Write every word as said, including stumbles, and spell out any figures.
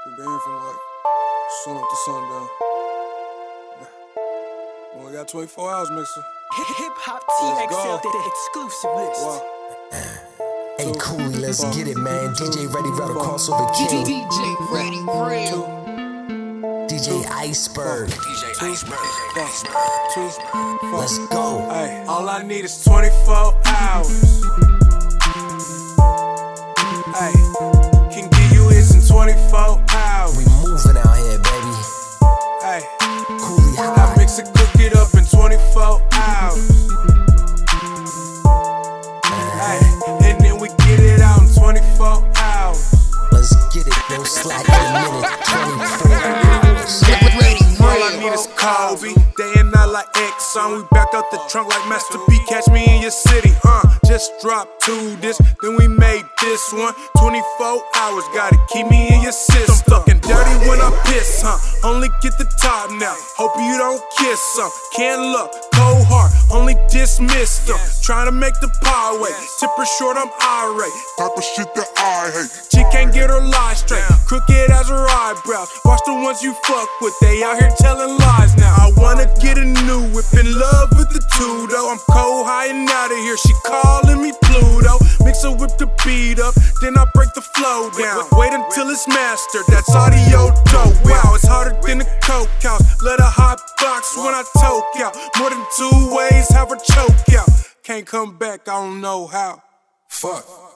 We been here from like sun up to sundown. We only got twenty-four hours, mixer. Hip Hop T X L, the exclusive list. Wow. Hey, Cooley, let's get it, man. D J Ready Rattle Crossover King. D J Ready Real. D J Iceberg. D J Iceberg. Two. Let's go. Hey, all I need is twenty-four hours. Hey, can give you this in twenty-four hours. We moving out here, baby. Hey, Cooley I high. mix it, cook it up in twenty-four hours. Hey, and then we get it out in twenty-four hours. Let's get it, no slack in a minute. twenty-four hours. All I need is Kobe, day and night like Exxon. We back out the trunk like Master P. Catch me in your city, uh. Just dropped two this, then we made this one. twenty-four hours, gotta keep me in your system. Fucking dirty when I piss, huh? Only get the top now. Hope you don't kiss some. Can't look, cold heart, only dismiss them. Trying to make the pie wait. Tipper short, I'm irate. Type of shit that I hate. She can't get her lies straight. Crooked as her eyebrows. Watch the ones you fuck with, they out here telling lies now. I wanna get a new whip, in love with the two though. I'm cold, high and out of here. She calling me Pluto. Mix her whip the beat up, then I break the flow down. Wait until it's mastered, that's audio dope. Wow, it's harder than a coke house. Let a hot box when I toke out. More than two ways, have her choke out. Can't come back, I don't know how. Fuck.